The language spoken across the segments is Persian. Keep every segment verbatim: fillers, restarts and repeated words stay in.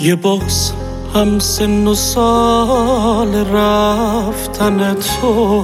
یه بغض هم سن و سال رفتن تو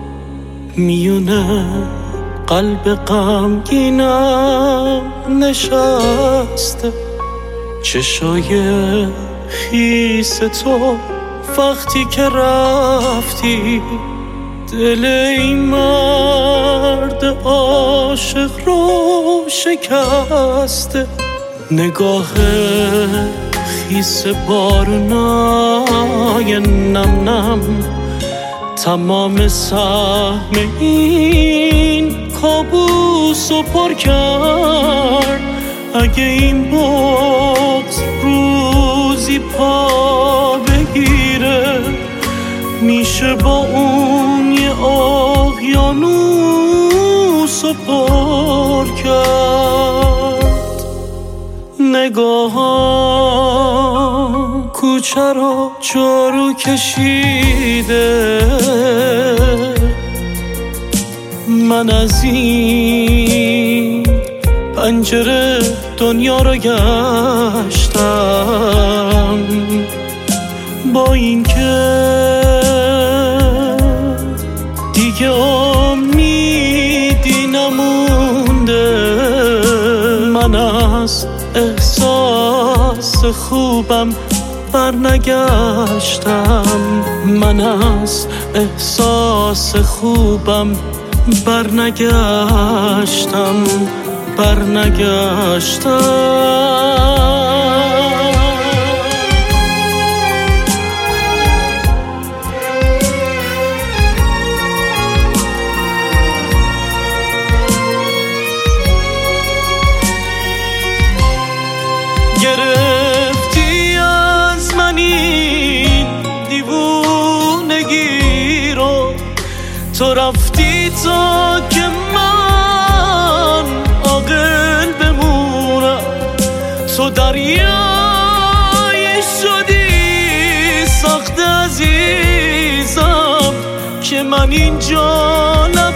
میونه قلب غمگینم نشسته. چشای خیس تو وقتی که رفتی دل این مرد عاشق رو شکسته. نگاه خیس بارونای نم نم تمام سهم این کابوس رو پر کرد. اگه این بغض روزی پا بگیره میشه با اون یه اقیانوس رو پر کرد. نگاهام کوچه رو جارو کشیده، من از این پنجره دنیا رو گشتم. با این که دیگه امیدی نمونده، من از احساس خوبم برنگشتم. من از احساس خوبم برنگشتم برنگشتم گرفتی از من این دیوونگی رو، تو رفتی تا که من عاقل بمونم. تو دریایی شدی سخت عزیزم که من اینجا